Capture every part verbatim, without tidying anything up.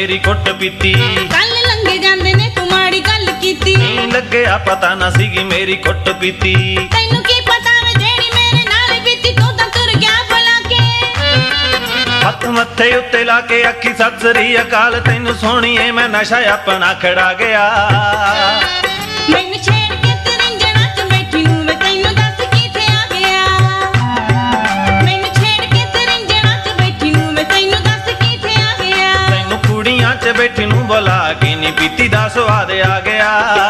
ਮੇਰੀ ਕੁੱਟ ਪੀਤੀ। ਕੱਲ ਲੰਘੇ ਜਾਂਦੇ ਨੇ ਤੂੰ ਮਾੜੀ ਗੱਲ ਕੀਤੀ। ਨਹੀਂ ਲੱਗਿਆ ਪਤਾ ਨਾ ਸੀਗੀ ਮੇਰੀ ਕੁੱਟ ਪੀਤੀ। ਤੈਨੂੰ ਕੀ ਪਤਾ ਵੇ ਜਿਹੜੀ ਮੇਰੇ ਨਾਲ ਬੀਤੀ ਤੂੰ ਤਾਂ ਤੁਰ ਗਿਆ ਬੁਲਾ ਕੇ। ਹੱਥ ਮੱਥੇ ਉੱਤੇ ਲਾ ਕੇ ਅੱਖੀ ਸਤਿ ਸ੍ਰੀ ਅਕਾਲ ਤੈਨੂੰ ਸੋਹਣੀਏ ਮੈਂ ਨਸ਼ਾ ਆਪਣਾ ਖੜਾ ਗਿਆ। ਮੈਨੂੰ ਛੇੜ ਕੇ ਤਰਿੰਜਣਾ ਚ ਬੈਠੀ ਨੂੰ ਵੇ ਤੈਨੂੰ ਦੱਸ ਕਿੱਥੇ ਆ ਗਿਆ। ਮੈਨੂੰ ਛੇੜ ਕੇ ਤਰਿੰਜਣਾ ਚ ਬੈਠੀ ਨੂੰ ਵੇ ਤੈਨੂੰ ਦੱਸ ਕਿੱਥੇ ਆ ਗਿਆ। ਤੈਨੂੰ ਕੁੜੀਆਂ ਚ ਬੈਠੀ ਨੂੰ ਬੁਲਾ ਕੇ ਨੀ ਪੀਤੀ ਦਾ ਸਵਾਦ ਆ ਗਿਆ।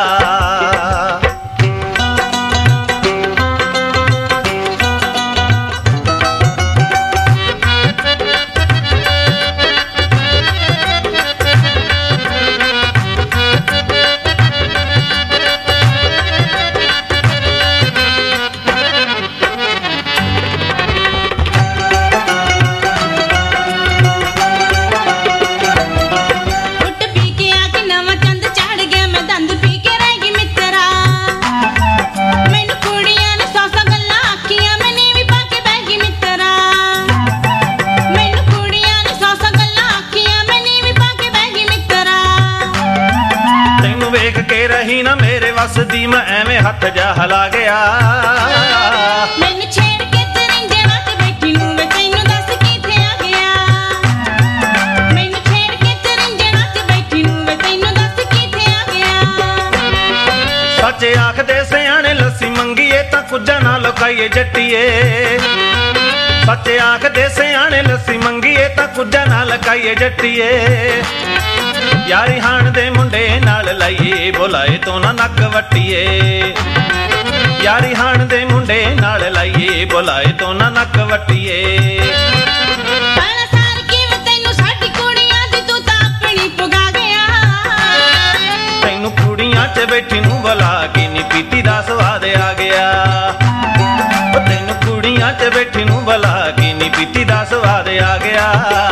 ਰਹੀ ਨਾ ਮੇਰੇ ਵੱਸ ਦੀ ਮੈਂ ਐਵੇਂ ਹੱਥ ਜਾ ਹਿਲਾ ਗਿਆ। ਮੈਨੂੰ ਛੇੜ ਕੇ ਤਰਿੰਜਣਾ ਚ ਬੈਠੀ ਨੂੰ ਵੇ ਤੈਨੂੰ ਦੱਸ ਕਿੱਥੇ ਆ ਗਿਆ। ਮੈਨੂੰ ਛੇੜ ਕੇ ਤਰਿੰਜਣਾ ਚ ਬੈਠੀ ਨੂੰ ਵੇ ਤੈਨੂੰ ਦੱਸ ਕਿੱਥੇ ਆ ਗਿਆ। ਸੱਚ ਆਖਦੇ ਸਿਆਣੇ ਲੱਸੀ ਮੰਗੀਏ ਤਾਂ ਕੁੱਜਾ ਨਾ ਲੁਕਾਈਏ ਜੱਟੀਏ। ਸੱਚ ਆਖਦੇ ਸਿਆਣੇ ਲੱਸੀ ਮੰਗੀਏ ਤਾਂ ਕੁੱਜਾ ਨਾ ਲੁਕਾਈਏ ਜੱਟੀਏ। ਯਾਰੀ ਹਾਣ ਦੇ ਮੁੰਡੇ ਨਾਲ ਲਾਈਏ ਬੁਲਾਏ ਤੋਂ ਨਾ ਨੱਕ ਵੱਟੀਏ। ਯਾਰੀ ਹਾਣ ਦੇ ਮੁੰਡੇ ਨਾਲ ਲਾਈਏ ਬੁਲਾਏ ਤੋਂ ਨਾ ਨੱਕ ਵੱਟੀਏ। ਪਹਿਲਾਂ ਸਾਰ ਕਿਵੇਂ ਤੈਨੂੰ ਸਾਡੀ ਕੁੜੀਆਂ ਦੀ ਤੂੰ ਤਾਂ ਆਪਣੀ ਪੁਗਾ ਗਿਆ। ਤੈਨੂੰ ਕੁੜੀਆਂ ਚ ਬੈਠੀ ਨੂੰ ਬੁਲਾ ਕੇ ਨੀ ਪੀਤੀ ਦਾ ਸਵਾਦ ਆ ਗਿਆ। ਤੈਨੂੰ ਕੁੜੀਆਂ ਚ ਬੈਠੀ ਨੂੰ ਬੁਲਾ ਕੇ ਨੀ ਪੀਤੀ ਦਾ ਸਵਾਦ ਆ ਗਿਆ।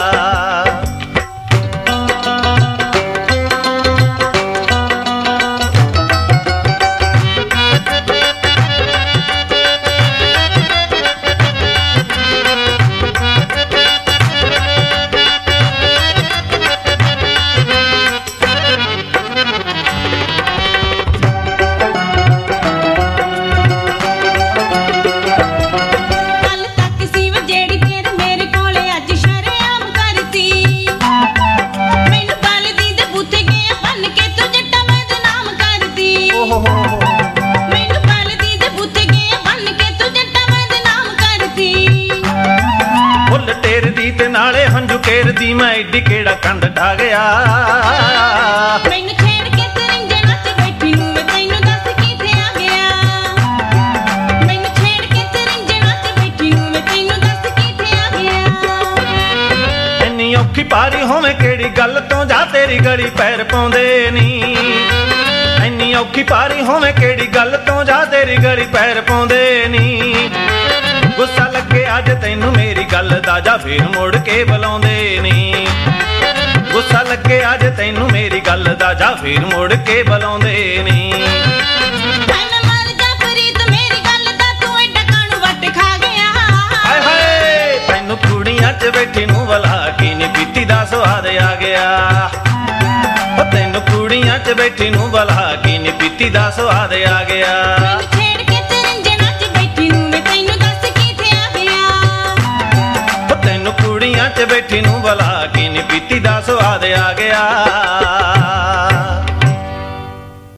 ਮੈਨੂੰ ਬਲਦੀ ਦੇ ਬੁੱਥੇ ਗਿਆ ਬੰਨ ਕੇ ਤੂੰ ਜੱਟਾ ਮੈਂ ਦੇ ਨਾਮ ਕਰਦੀ। ਫੁੱਲ ਟੇਰਦੀ ਤੇ ਨਾਲੇ ਹੰਝੂ ਕੇਰਦੀ ਮੈਂ ਏਡੀ ਕਿਹੜਾ ਕੰਡ ਢਾ ਗਿਆ। ਮੈਨੂੰ ਛੇੜ ਕੇ ਤਰਿੰਜਣਾ ਚ ਬੈਠੀ ਨੂੰ ਵੇ ਤੈਨੂੰ ਦੱਸ ਕਿੱਥੇ ਆ ਗਿਆ। ਮੈਨੂੰ ਛੇੜ ਕੇ ਤਰਿੰਜਣਾ ਚ ਬੈਠੀ ਨੂੰ ਵੇ ਤੈਨੂੰ ਦੱਸ ਕਿੱਥੇ ਆ ਗਿਆ। ਇੰਨੀ ਔਖੀ ਪਾਰੀ ਹੋਵੇਂ ਕਿਹੜੀ ਗੱਲ ਤੋਂ ਜਾ ਤੇਰੀ ਗਲੀ ਪੈਰ ਪਾਉਂਦੇ ਨੀ। ਇੰਨੀ ਔਖੀ ਪਾਰੀ ਹੋਵੇਂ ਕਿਹੜੀ ਗੱਲ ਤੋਂ ਜਾ ਤੇਰੀ ਗਲੀ ਪੈਰ ਪਾਉਂਦੇ ਨੀ। ਗੁੱਸਾ ਲੱਗੇ ਅੱਜ ਤੈਨੂੰ ਮੇਰੀ ਗੱਲ ਦਾ ਜਾ ਫੇਰ ਮੁੜ ਕੇ ਬੁਲਾਉਂਦੇ ਨੀ। ਗੁੱਸਾ ਲੱਗੇ ਅੱਜ ਤੈਨੂੰ ਮੇਰੀ ਗੱਲ ਦਾ ਜਾ ਫੇਰ ਮੁੜ ਕੇ ਬੁਲਾਉਂਦੇ ਨੀ। ਮੈਂ ਮਰ ਜਾ ਫਰੀਦ ਮੇਰੀ ਗੱਲ ਦਾ ਤੂੰ ਏਡਾ ਕਾਣੂ ਵੱਟ ਖਾ ਗਿਆ। ਹਾਏ ਹਾਏ ਤੈਨੂੰ ਕੁੜੀਆਂ ਚ ਬੈਠੀ ਨੂੰ ਬੁਲਾ ਕੇ ਨੀ ਪੀਤੀ ਦਾ ਸਵਾਦ ਆ ਗਿਆ। ਤੈਨੂੰ ਕੁੜੀਆਂ ਚ ਬੈਠੀ ਨੂੰ ਬੁਲਾ ਕੇ ਨੀ ਪੀਤੀ ਦਾ ਸਵਾਦ ਆ ਗਿਆ। ਮੈਨੂੰ ਛੇੜ ਕੇ ਤਰਿੰਜਣਾ ਚ ਬੈਠੀ ਨੂੰ ਵੇ ਤੈਨੂੰ ਦੱਸ ਕਿੱਥੇ ਆ ਗਿਆ। ਤੈਨੂੰ ਕੁੜੀਆਂ ਚ ਬੈਠੀ ਨੂੰ ਬੁਲਾ ਕੇ ਨੀ ਪੀਤੀ ਦਾ ਸਵਾਦ ਆ ਗਿਆ।